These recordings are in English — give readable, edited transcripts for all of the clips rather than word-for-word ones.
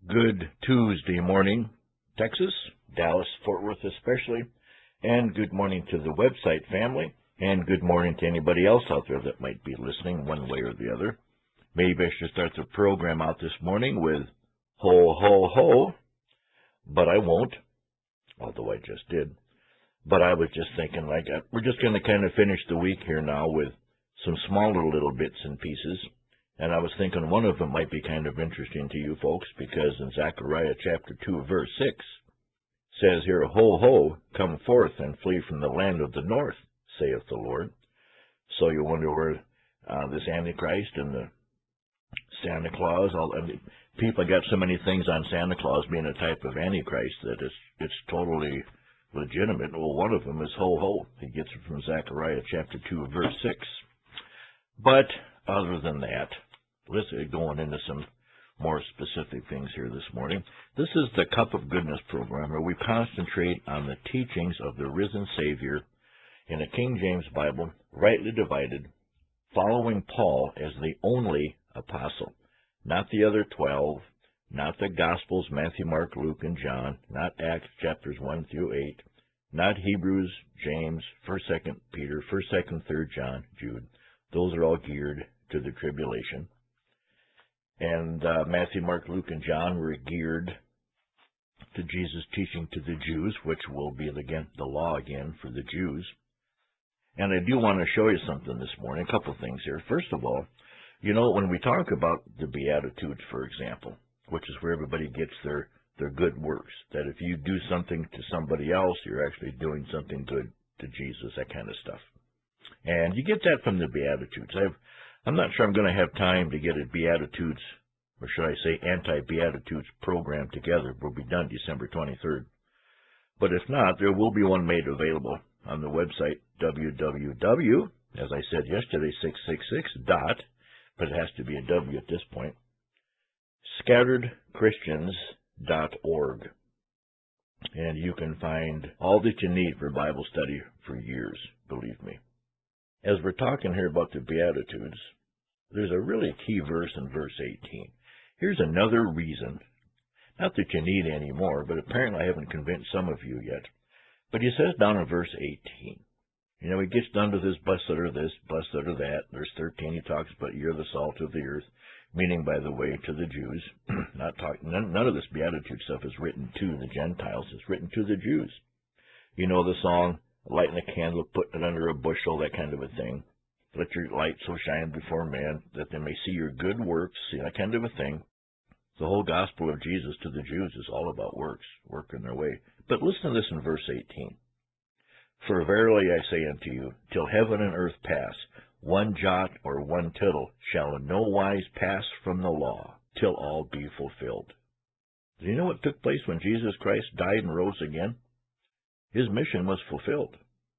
Good Tuesday morning, Texas, Dallas, Fort Worth especially, and good morning to the website family, and good morning to anybody else out there that might be listening one way or the other. Maybe I should start the program out this morning with ho, ho, ho, but I won't, although I just did. But I was just thinking, we're just going to kind of finish the week here now with some smaller little bits and pieces. And I was thinking one of them might be kind of interesting to you folks, because in Zechariah chapter 2, verse 6, says here, Ho, ho, come forth and flee from the land of the north, saith the Lord. So you wonder where this Antichrist and the Santa Claus, people got so many things on Santa Claus being a type of Antichrist that it's totally legitimate. Well, one of them is ho, ho. He gets it from Zechariah chapter 2, verse 6. But other than that, let's go into some more specific things here this morning. This is the Cup of Goodness program, where we concentrate on the teachings of the risen Savior in a King James Bible, rightly divided, following Paul as the only apostle, not the other 12, not the Gospels, Matthew, Mark, Luke, and John, not Acts chapters 1 through 8, not Hebrews, James, 1st, 2nd Peter, 1st, 2nd, 3rd John, Jude. Those are all geared to the tribulation. And Matthew, Mark, Luke, and John were geared to Jesus' teaching to the Jews, which will be, again, the law again for the Jews. And I do want to show you something this morning, a couple of things here. First of all, you know, when we talk about the Beatitudes, for example, which is where everybody gets their good works, that if you do something to somebody else, you're actually doing something good to Jesus, that kind of stuff. And you get that from the Beatitudes. I'm not sure I'm going to have time to get a Beatitudes, or should I say anti-Beatitudes program together. We'll be done December 23rd. But if not, there will be one made available on the website www, as I said yesterday, 666 dot, but it has to be a W at this point, scatteredchristians.org. And you can find all that you need for Bible study for years, believe me. As we're talking here about the Beatitudes, there's a really key verse in verse 18. Here's another reason, not that you need any more, but apparently I haven't convinced some of you yet. But he says down in verse 18, you know, he gets done to this, blessed are this, blessed are that. Verse 13, he talks about you're the salt of the earth, meaning, by the way, to the Jews. None of this Beatitude stuff is written to the Gentiles. It's written to the Jews. You know the song, lighting a candle, putting it under a bushel, that kind of a thing. Let your light so shine before men that they may see your good works, see that kind of a thing. The whole gospel of Jesus to the Jews is all about works, working their way. But listen to this in verse 18. For verily I say unto you, till heaven and earth pass, one jot or one tittle shall in no wise pass from the law, till all be fulfilled. Do you know what took place when Jesus Christ died and rose again? His mission was fulfilled.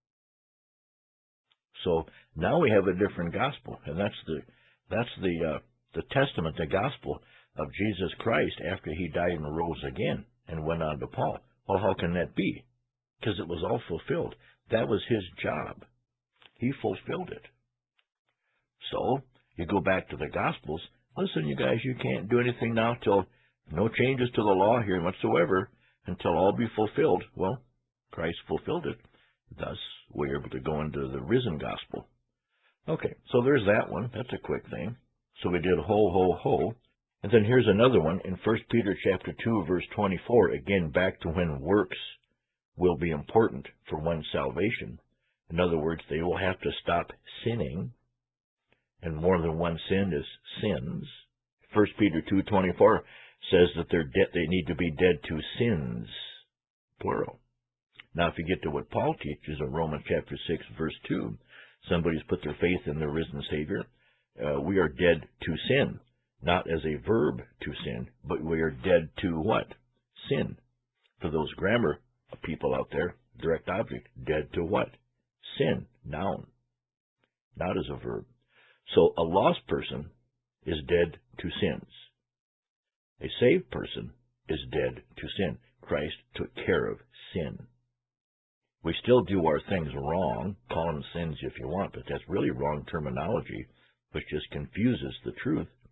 So now we have a different gospel, and that's the testament, the gospel of Jesus Christ after he died and rose again and went on to Paul. Well, how can that be? Because it was all fulfilled. That was his job. He fulfilled it. So you go back to the Gospels. Listen, you guys, you can't do anything now till no changes to the law here whatsoever until all be fulfilled. Well, Christ fulfilled it. Thus, we're able to go into the risen gospel. Okay, so there's that one. That's a quick thing. So we did ho, ho, ho. And then here's another one in 1 Peter chapter 2, verse 24. Again, back to when works will be important for one's salvation. In other words, they will have to stop sinning. And more than one sin is sins. 1 Peter 2:24 says that they need to be dead to sins, plural. Now, if you get to what Paul teaches in Romans chapter 6, verse 2, somebody's put their faith in the risen Savior. We are dead to sin, not as a verb to sin, but we are dead to what? Sin. For those grammar people out there, direct object, dead to what? Sin, noun, not as a verb. So a lost person is dead to sins. A saved person is dead to sin. Christ took care of sin. We still do our things wrong, call them sins if you want, but that's really wrong terminology, which just confuses the truth.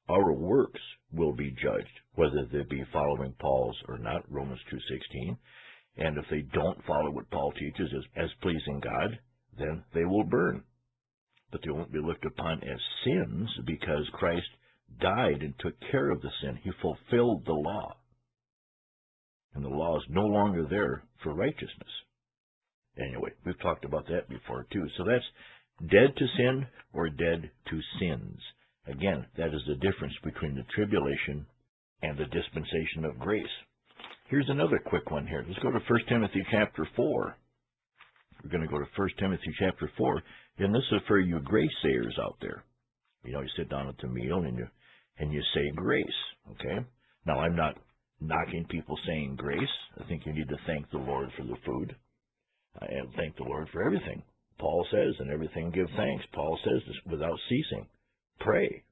Our works will be judged, whether they be following Paul's or not, Romans 2:16. And if they don't follow what Paul teaches as pleasing God, then they will burn. But they won't be looked upon as sins because Christ died and took care of the sin. He fulfilled the law. And the law is no longer there for righteousness. Anyway, we've talked about that before too. So that's dead to sin or dead to sins. Again, that is the difference between the tribulation and the dispensation of grace. Here's another quick one here. Let's go to 1 Timothy chapter 4. We're going to go to 1 Timothy chapter 4, and this is for you grace sayers out there. You sit down at the meal and you say grace, okay? Now, I'm not knocking people saying grace. I think you need to thank the Lord for the food and thank the Lord for everything. Paul says, in everything give thanks. Paul says this without ceasing. Pray,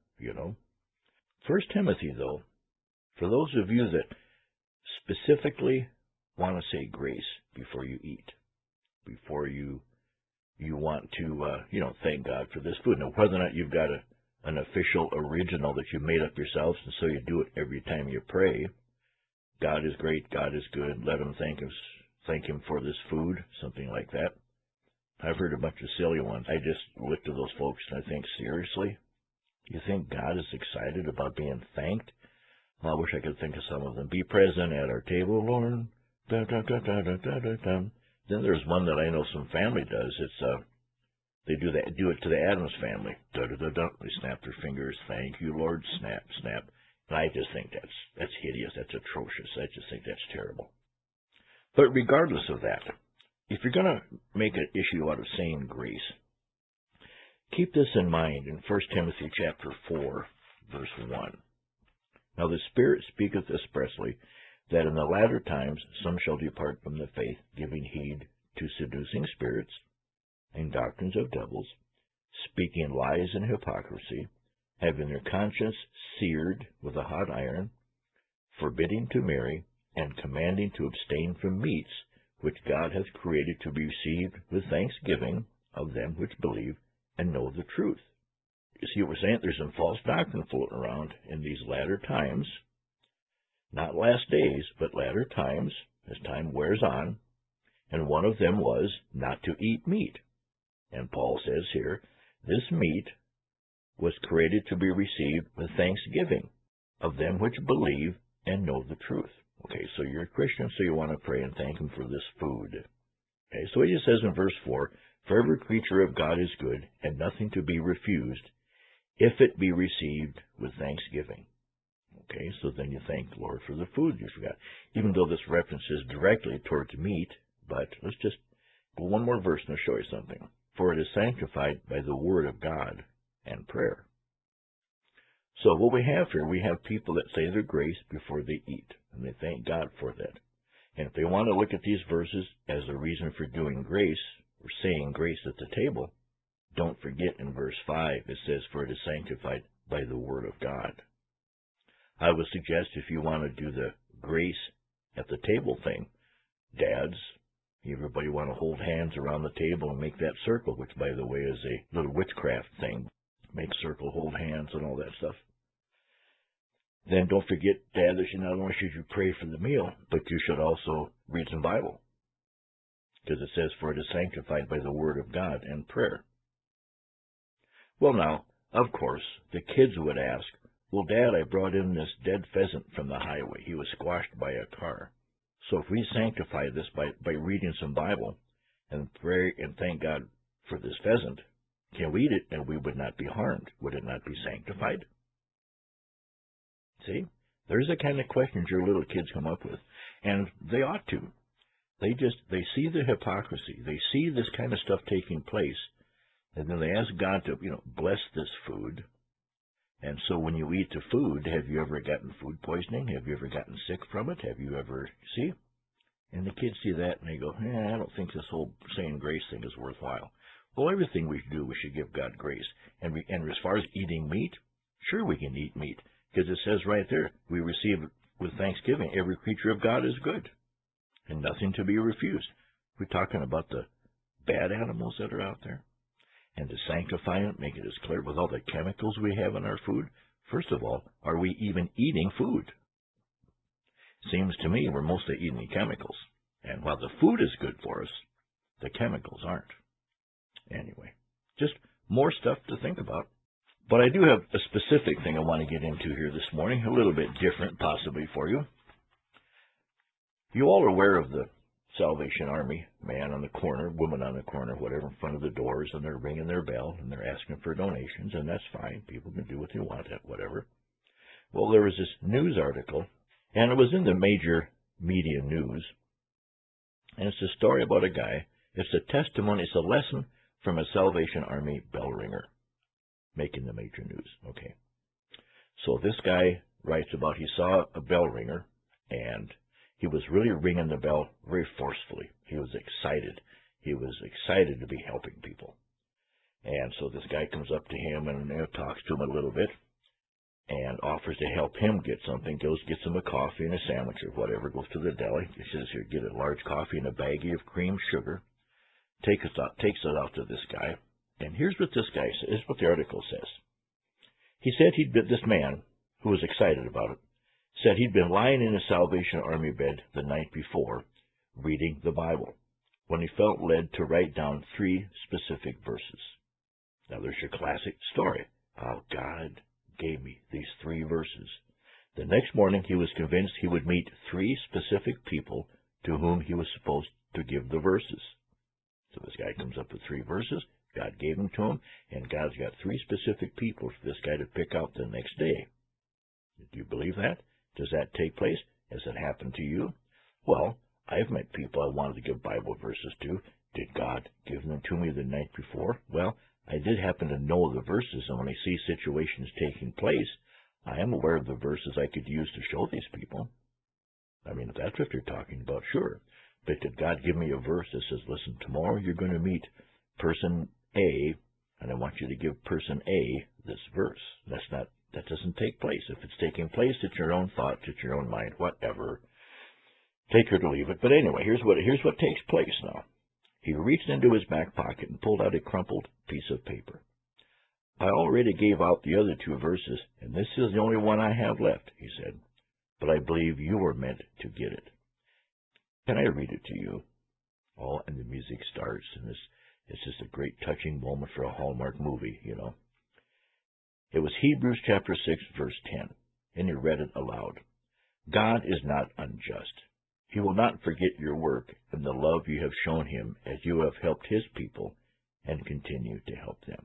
1 Timothy, though, for those of you that specifically want to say grace before you eat, before you want to, thank God for this food. Now, whether or not you've got an official original that you made up yourselves, and so you do it every time you pray, God is great, God is good, let him thank him for this food, something like that. I've heard a bunch of silly ones. I just look to those folks and I think, seriously? You think God is excited about being thanked? Well, I wish I could think of some of them. Be present at our table, Lord. Dun, dun, dun, dun, dun, dun, dun, dun. Then there's one that I know some family does. It's they do it to the Addams family. Dun, dun, dun, dun. They snap their fingers. Thank you, Lord. Snap, snap. And I just think that's hideous. That's atrocious. I just think that's terrible. But regardless of that, if you're going to make an issue out of saying grace, keep this in mind in 1 Timothy chapter 4, verse 1. Now the Spirit speaketh expressly that in the latter times some shall depart from the faith, giving heed to seducing spirits and doctrines of devils, speaking lies and hypocrisy, having their conscience seared with a hot iron, forbidding to marry, and commanding to abstain from meats which God hath created to be received with thanksgiving of them which believe and know the truth. You see what we're saying? There's some false doctrine floating around in these latter times, not last days, but latter times, as time wears on, and one of them was not to eat meat. And Paul says here, this meat was created to be received with thanksgiving of them which believe and know the truth. Okay, so you're a Christian, so you want to pray and thank him for this food. Okay, so he just says in verse 4, for every creature of God is good, and nothing to be refused, if it be received with thanksgiving. Okay, so then you thank the Lord for the food you forgot. Even though this references directly towards meat, but let's just go one more verse and I'll show you something. For it is sanctified by the word of God and prayer. So what we have here, we have people that say their grace before they eat, and they thank God for that. And if they want to look at these verses as a reason for doing grace, or saying grace at the table, don't forget in verse 5, it says, for it is sanctified by the word of God. I would suggest if you want to do the grace at the table thing, dads, everybody want to hold hands around the table and make that circle, which, by the way, is a little witchcraft thing. Make circle, hold hands, and all that stuff. Then don't forget, Dad, that not only should you pray for the meal, but you should also read some Bible. Because it says, for it is sanctified by the word of God and prayer. Well, now, of course, the kids would ask, well, Dad, I brought in this dead pheasant from the highway. He was squashed by a car. So if we sanctify this by reading some Bible and pray and thank God for this pheasant, can we eat it and we would not be harmed? Would it not be sanctified? See? There's the kind of questions your little kids come up with. And they ought to. They see the hypocrisy. They see this kind of stuff taking place. And then they ask God to, bless this food. And so when you eat the food, have you ever gotten food poisoning? Have you ever gotten sick from it? Have you ever, see? And the kids see that and they go, I don't think this whole saying grace thing is worthwhile. Well, everything we do, we should give God grace. And as far as eating meat, sure we can eat meat. Because it says right there, we receive with thanksgiving, every creature of God is good. And nothing to be refused. We're talking about the bad animals that are out there. And to sanctify it, make it as clear with all the chemicals we have in our food, First of all, are we even eating food? Seems to me we're mostly eating chemicals. And while the food is good for us, the chemicals aren't. Anyway, just more stuff to think about. But I do have a specific thing I want to get into here this morning, a little bit different possibly for you. You all are aware of the Salvation Army, man on the corner, woman on the corner, whatever, in front of the doors, and they're ringing their bell, and they're asking for donations, and that's fine. People can do what they want, whatever. Well, there was this news article, and it was in the major media news, and it's a story about a guy. It's a testimony, it's a lesson from a Salvation Army bell ringer, making the major news. Okay. So this guy writes about he saw a bell ringer, and he was really ringing the bell very forcefully. He was excited. He was excited to be helping people. And so this guy comes up to him and talks to him a little bit and offers to help him get something. Goes, gets him a coffee and a sandwich or whatever, goes to the deli. He says, here, get a large coffee and a baggie of cream sugar. Takes it out to this guy. And here's what this guy says. Here's what the article says. He said this man, who was excited about it, said he'd been lying in a Salvation Army bed the night before, reading the Bible, when he felt led to write down 3 specific verses. Now, there's your classic story. How God gave me these 3 verses. The next morning, he was convinced he would meet 3 specific people to whom he was supposed to give the verses. So this guy comes up with 3 verses. God gave them to him, and God's got 3 specific people for this guy to pick out the next day. Do you believe that? Does that take place? Has it happened to you? Well, I've met people I wanted to give Bible verses to. Did God give them to me the night before? Well, I did happen to know the verses, and when I see situations taking place, I am aware of the verses I could use to show these people. I mean, if that's what you're talking about, sure. But did God give me a verse that says, listen, tomorrow you're going to meet person A, and I want you to give person A this verse? That doesn't take place. If it's taking place, it's your own thoughts, it's your own mind, whatever. Take it or leave it. But anyway, here's what takes place now. He reached into his back pocket and pulled out a crumpled piece of paper. I already gave out the other 2 verses, and this is the only one I have left, he said. But I believe you were meant to get it. Can I read it to you? Oh, and the music starts, and it's just a great touching moment for a Hallmark movie, you know. It was Hebrews chapter 6, verse 10, and he read it aloud. God is not unjust. He will not forget your work and the love you have shown him as you have helped his people and continue to help them.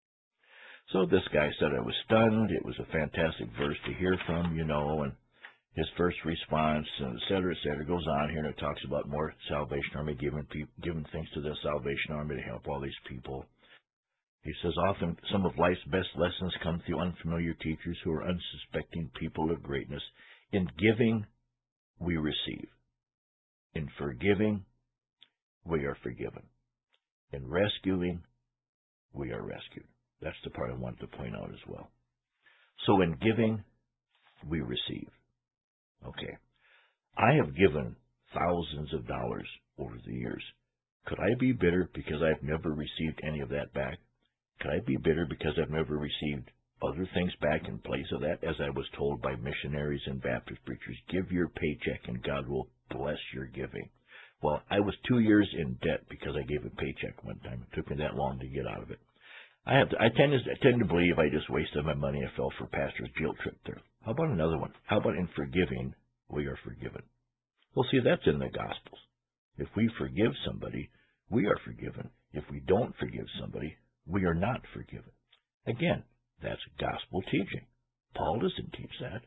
So this guy said, I was stunned. It was a fantastic verse to hear from, you know, and his first response, and et cetera, goes on here, and it talks about more Salvation Army, giving things to the Salvation Army to help all these people. He says, often some of life's best lessons come through unfamiliar teachers who are unsuspecting people of greatness. In giving, we receive. In forgiving, we are forgiven. In rescuing, we are rescued. That's the part I wanted to point out as well. So in giving, we receive. Okay. I have given thousands of dollars over the years. Could I be bitter because I've never received any of that back? Could I be bitter because I've never received other things back in place of that? As I was told by missionaries and Baptist preachers, give your paycheck and God will bless your giving. Well, I was 2 years in debt because I gave a paycheck one time. It took me that long to get out of it. I tend to believe I just wasted my money. I fell for pastor's guilt trip there. How about another one? How about in forgiving, we are forgiven? Well, see, that's in the Gospels. If we forgive somebody, we are forgiven. If we don't forgive somebody, we are not forgiven. Again, that's gospel teaching. Paul doesn't teach that.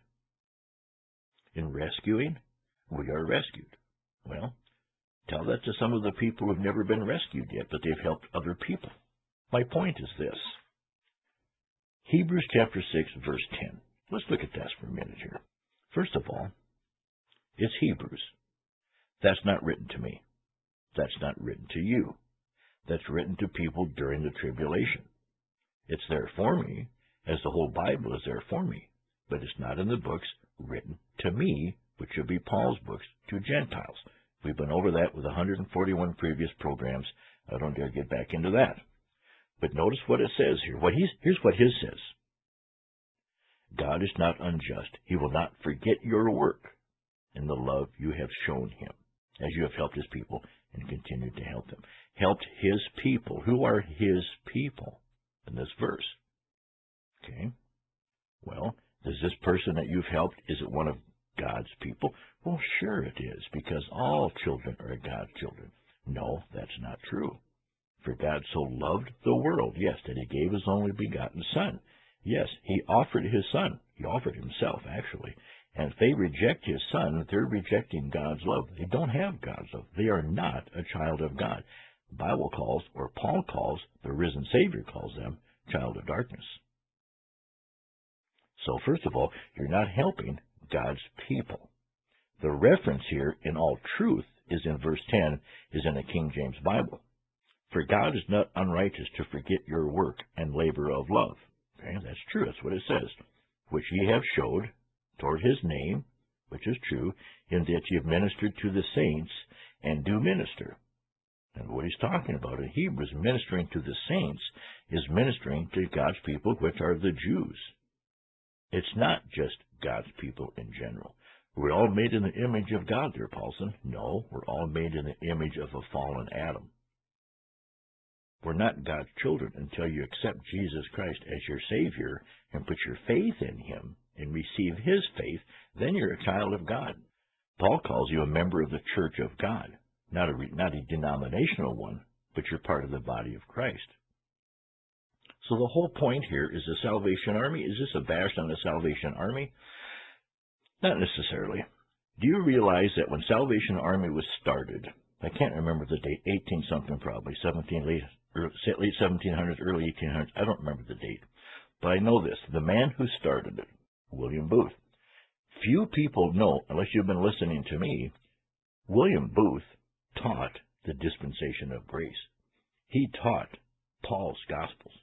In rescuing, we are rescued. Well, tell that to some of the people who have never been rescued yet, but they've helped other people. My point is this. Hebrews chapter 6, verse 10. Let's look at that for a minute here. First of all, it's Hebrews. That's not written to me. That's not written to you. That's written to people during the tribulation. It's there for me, as the whole Bible is there for me. But it's not in the books written to me, which would be Paul's books, to Gentiles. We've been over that with 141 previous programs. I don't dare get back into that. But notice what it says here. Here's what his says. God is not unjust. He will not forget your work and the love you have shown him, as you have helped his people and continued to help them. Helped his people. Who are his people in this verse? Okay. Well, is this person that you've helped, is it one of God's people? Well, sure it is, because all children are God's children. No, that's not true. For God so loved the world, yes, that he gave his only begotten Son. Yes, he offered his Son. He offered himself, actually. And if they reject his Son, they're rejecting God's love. They don't have God's love. They are not a child of God. The Bible calls, or Paul calls, the risen Savior calls them, child of darkness. So first of all, you're not helping God's people. The reference here, in all truth, is in verse 10, is in the King James Bible. For God is not unrighteous to forget your work and labor of love. Okay, that's true. That's what it says. Which ye have showed toward his name, which is true, in that ye have ministered to the saints and do minister. And what he's talking about in Hebrews, ministering to the saints, is ministering to God's people, which are the Jews. It's not just God's people in general. We're all made in the image of God there, Paulson. No, we're all made in the image of a fallen Adam. We're not God's children until you accept Jesus Christ as your Savior and put your faith in him and receive his faith. Then you're a child of God. Paul calls you a member of the church of God, not a denominational one, but you're part of the body of Christ. So the whole point here is the Salvation Army. Is this a bash on the Salvation Army? Not necessarily. Do you realize that when Salvation Army was started, I can't remember the date, 18-something probably, late 1700s, early 1800s, I don't remember the date. But I know this, the man who started it, William Booth. Few people know, unless you've been listening to me, William Booth taught the dispensation of grace. He taught Paul's Gospels.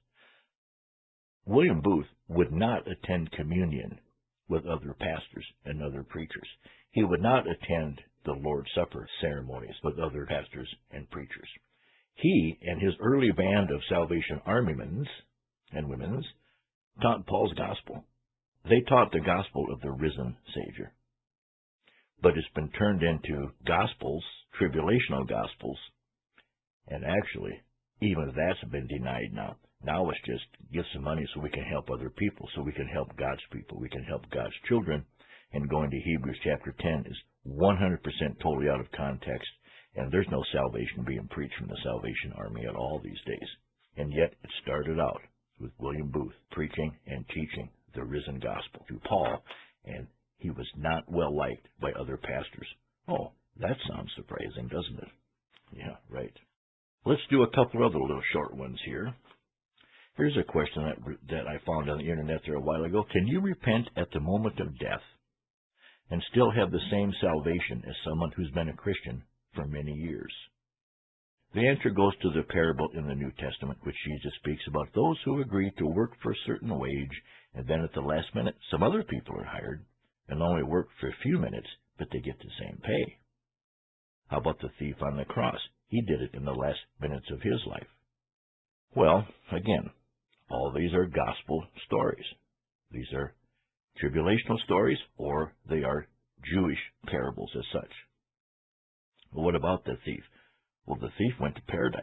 William Booth would not attend communion with other pastors and other preachers. He would not attend the Lord's Supper ceremonies with other pastors and preachers. He and his early band of Salvation Armymen and women taught Paul's gospel. They taught the gospel of the risen Savior. But it's been turned into gospels, tribulational gospels, and actually, even that's been denied now. Now it's just give some money so we can help other people, so we can help God's people, we can help God's children. And going to Hebrews chapter 10 is 100% totally out of context, and there's no salvation being preached from the Salvation Army at all these days. And yet it started out with William Booth preaching and teaching the risen gospel to Paul, and he was not well liked by other pastors. Oh, that sounds surprising, doesn't it? Yeah, right. Let's do a couple other little short ones here. Here's a question that I found on the internet there a while ago. Can you repent at the moment of death and still have the same salvation as someone who's been a Christian for many years? The answer goes to the parable in the New Testament, which Jesus speaks about those who agree to work for a certain wage, and then at the last minute, some other people are hired and only work for a few minutes, but they get the same pay. How about the thief on the cross? He did it in the last minutes of his life. Well, again, all these are gospel stories. These are tribulational stories, or they are Jewish parables as such. Well, what about the thief? Well, the thief went to paradise.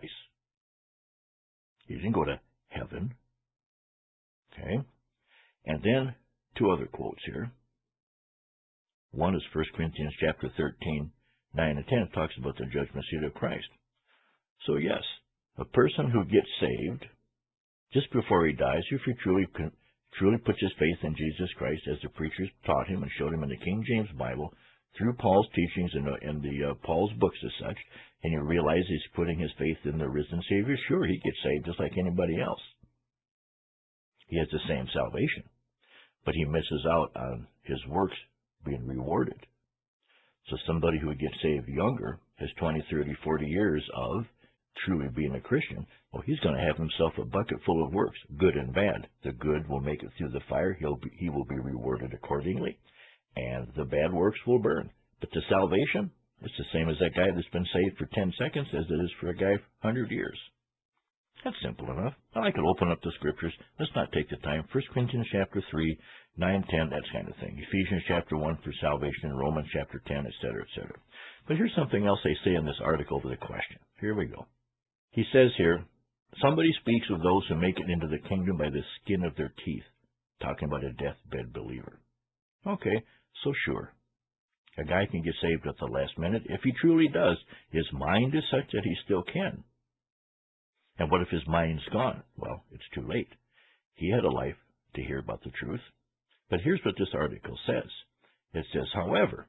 He didn't go to heaven. Okay? And then two other quotes here. One is 1 Corinthians chapter 13, 9 and 10, talks about the judgment seat of Christ. So yes, a person who gets saved just before he dies, if he truly puts his faith in Jesus Christ, as the preachers taught him and showed him in the King James Bible, through Paul's teachings and the Paul's books as such, and he realizes he's putting his faith in the risen Savior, sure, he gets saved just like anybody else. He has the same salvation, but he misses out on his works being rewarded. So somebody who gets saved younger has 20, 30, 40 years of truly being a Christian. Well, he's going to have himself a bucket full of works, good and bad. The good will make it through the fire. He will be rewarded accordingly, and the bad works will burn. But the salvation, it's the same as that guy that's been saved for 10 seconds as it is for a guy 100 years. That's simple enough. I could open up the scriptures. Let's not take the time. 1 Corinthians chapter 3, 9, 10, that kind of thing. Ephesians chapter 1 for salvation, Romans chapter 10, etc., etc. But here's something else they say in this article to the question. Here we go. He says here, somebody speaks of those who make it into the kingdom by the skin of their teeth, talking about a deathbed believer. Okay, so sure. A guy can get saved at the last minute. If he truly does, his mind is such that he still can. And what if his mind's gone? Well, it's too late. He had a life to hear about the truth. But here's what this article says. It says, however,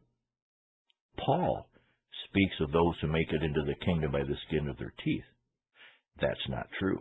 Paul speaks of those who make it into the kingdom by the skin of their teeth. That's not true.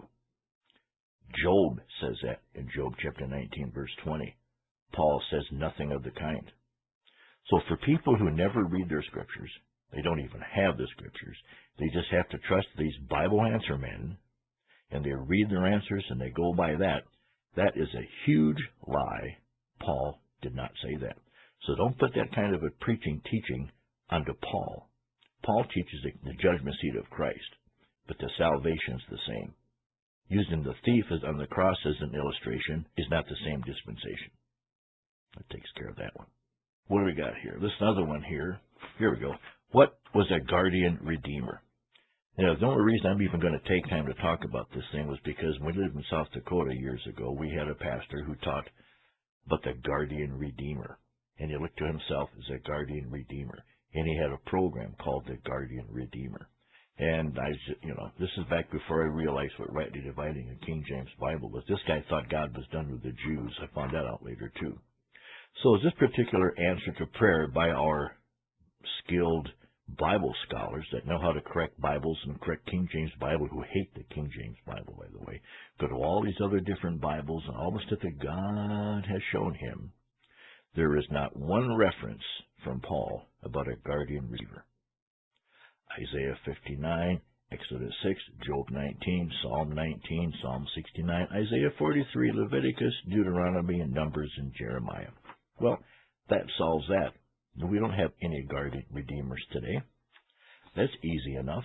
Job says that in Job chapter 19, verse 20. Paul says nothing of the kind. So for people who never read their scriptures, they don't even have the scriptures, they just have to trust these Bible answer men, and they read their answers and they go by that. That is a huge lie. Paul did not say that. So don't put that kind of a teaching onto Paul. Paul teaches the judgment seat of Christ, but the salvation's the same. Using the thief as on the cross as an illustration is not the same dispensation. That takes care of that one. What do we got here? This other one here. Here we go. What was a guardian redeemer? Now, the only reason I'm even going to take time to talk about this thing was because when we lived in South Dakota years ago, we had a pastor who taught about the guardian redeemer. And he looked to himself as a guardian redeemer. And he had a program called the Guardian Redeemer. And this is back before I realized what rightly dividing a King James Bible was. This guy thought God was done with the Jews. I found that out later, too. So is this particular answer to prayer by our skilled Bible scholars that know how to correct Bibles and correct King James Bible, who hate the King James Bible, by the way, go to all these other different Bibles, and all the stuff that God has shown him, there is not one reference from Paul about a guardian redeemer. Isaiah 59, Exodus 6, Job 19, Psalm 19, Psalm 69, Isaiah 43, Leviticus, Deuteronomy, and Numbers, and Jeremiah. Well, that solves that. We don't have any guardian redeemers today. That's easy enough.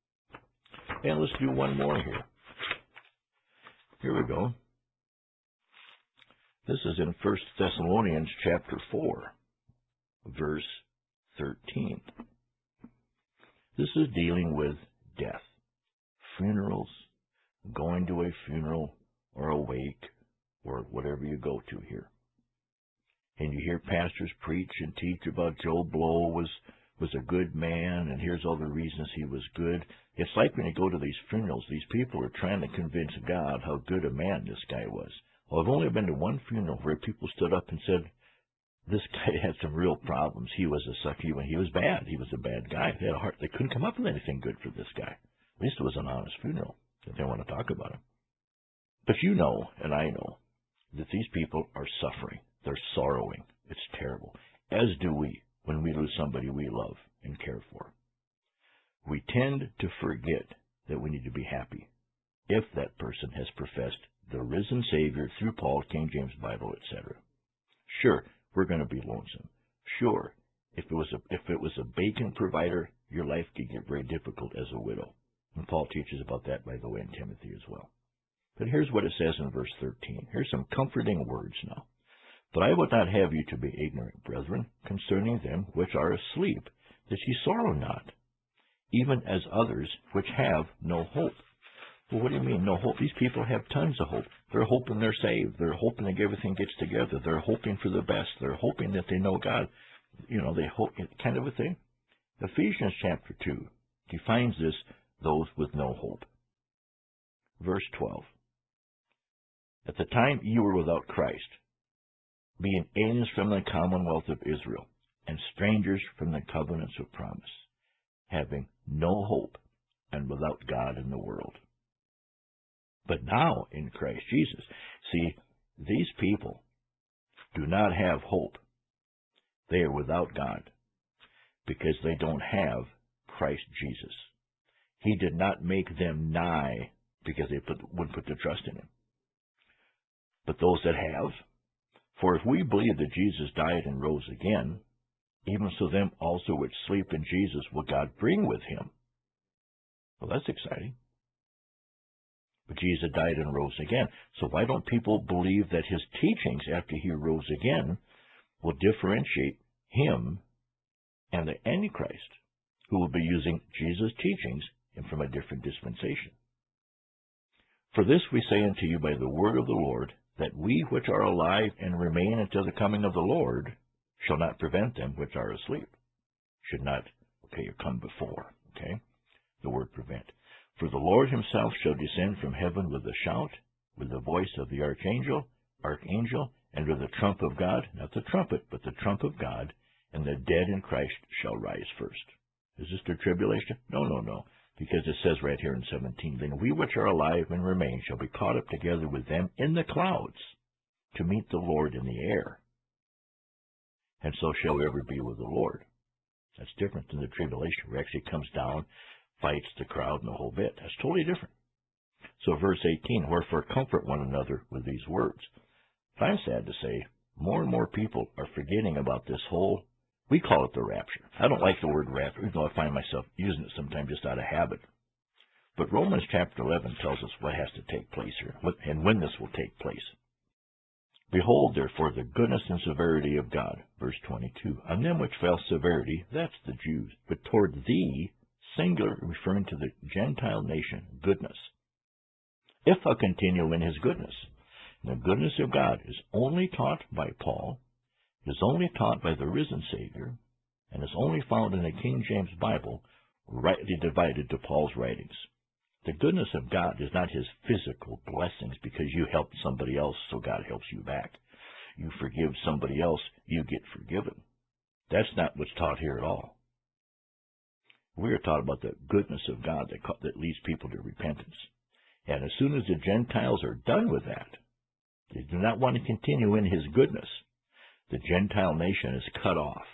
And let's do one more here. Here we go. This is in 1 Thessalonians chapter 4, verse 13. This is dealing with death, funerals, going to a funeral or a wake or whatever you go to here. And you hear pastors preach and teach about Joe Blow was a good man, and here's all the reasons he was good. It's like when you go to these funerals, these people are trying to convince God how good a man this guy was. Well, I've only been to one funeral where people stood up and said, this guy had some real problems. He was a sucker. He was bad. He was a bad guy. They had a heart. They couldn't come up with anything good for this guy. At least it was an honest funeral. If they want to talk about him. But you know, and I know, that these people are suffering. They're sorrowing. It's terrible. As do we when we lose somebody we love and care for. We tend to forget that we need to be happy if that person has professed the risen Savior through Paul, King James Bible, etc. Sure, we're going to be lonesome. Sure, if it was a bacon provider, your life could get very difficult as a widow. And Paul teaches about that, by the way, in Timothy as well. But here's what it says in verse 13. Here's some comforting words now. But I would not have you to be ignorant, brethren, concerning them which are asleep, that ye sorrow not, even as others which have no hope. Well, what do you mean, no hope? These people have tons of hope. They're hoping they're saved. They're hoping that everything gets together. They're hoping for the best. They're hoping that they know God. They hope, kind of a thing. Ephesians chapter 2 defines this, those with no hope. Verse 12. At the time you were without Christ, being aliens from the commonwealth of Israel, and strangers from the covenants of promise, having no hope, and without God in the world. But now in Christ Jesus. See, these people do not have hope. They are without God because they don't have Christ Jesus. He did not make them nigh because they wouldn't put their trust in Him. But those that have, for if we believe that Jesus died and rose again, even so them also which sleep in Jesus will God bring with Him. Well, that's exciting. But Jesus died and rose again. So why don't people believe that his teachings after he rose again will differentiate him and the Antichrist, who will be using Jesus' teachings and from a different dispensation? For this we say unto you by the word of the Lord, that we which are alive and remain until the coming of the Lord shall not prevent them which are asleep. Should not, come before, the word prevent. For the Lord himself shall descend from heaven with a shout, with the voice of the archangel, and with the trump of God, not the trumpet, but the trump of God, and the dead in Christ shall rise first. Is this the tribulation? No. Because it says right here in 17, then we which are alive and remain shall be caught up together with them in the clouds to meet the Lord in the air. And so shall we ever be with the Lord. That's different than the tribulation, where it actually comes down, fights the crowd and the whole bit. That's totally different. So verse 18, wherefore comfort one another with these words. But I'm sad to say, more and more people are forgetting about this whole, we call it the rapture. I don't like the word rapture, even though I find myself using it sometimes just out of habit. But Romans chapter 11 tells us what has to take place here, and when this will take place. Behold, therefore, the goodness and severity of God, verse 22, on them which fell severity, that's the Jews, but toward thee, singular, referring to the Gentile nation, goodness. If thou continue in his goodness. And the goodness of God is only taught by Paul, is only taught by the risen Savior, and is only found in the King James Bible, rightly divided to Paul's writings. The goodness of God is not his physical blessings because you helped somebody else, so God helps you back. You forgive somebody else, you get forgiven. That's not what's taught here at all. We are taught about the goodness of God that leads people to repentance. And as soon as the Gentiles are done with that, they do not want to continue in his goodness, the Gentile nation is cut off.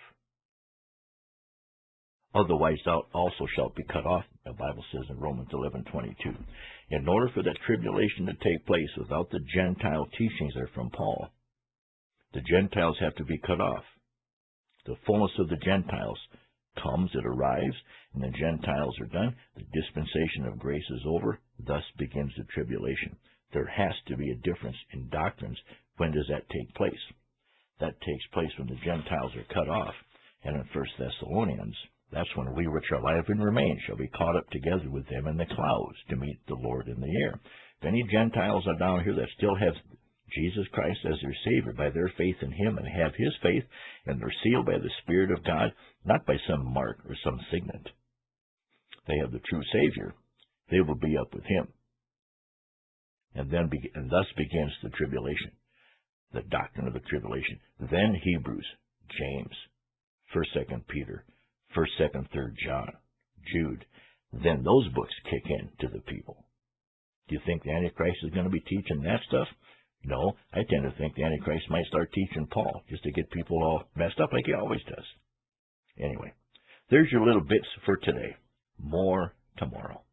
Otherwise thou also shalt be cut off, the Bible says in Romans 11:22. In order for that tribulation to take place without the Gentile teachings there from Paul, the Gentiles have to be cut off. The fullness of the Gentiles comes, it arrives, and the Gentiles are done. The dispensation of grace is over. Thus begins the tribulation. There has to be a difference in doctrines. When does that take place? That takes place when the Gentiles are cut off. And in 1 Thessalonians, that's when we which are alive and remain shall be caught up together with them in the clouds to meet the Lord in the air. If any Gentiles are down here that still have Jesus Christ as their Savior by their faith in him and have his faith, and they're sealed by the Spirit of God, not by some mark or some signet. They have the true Savior. They will be up with him. And thus begins the tribulation, the doctrine of the tribulation. Then Hebrews, James, 1st, 2nd Peter, 1st, 2nd, 3rd John, Jude. Then those books kick in to the people. Do you think the Antichrist is going to be teaching that stuff? No, I tend to think the Antichrist might start teaching Paul, just to get people all messed up like he always does. Anyway, there's your little bits for today. More tomorrow.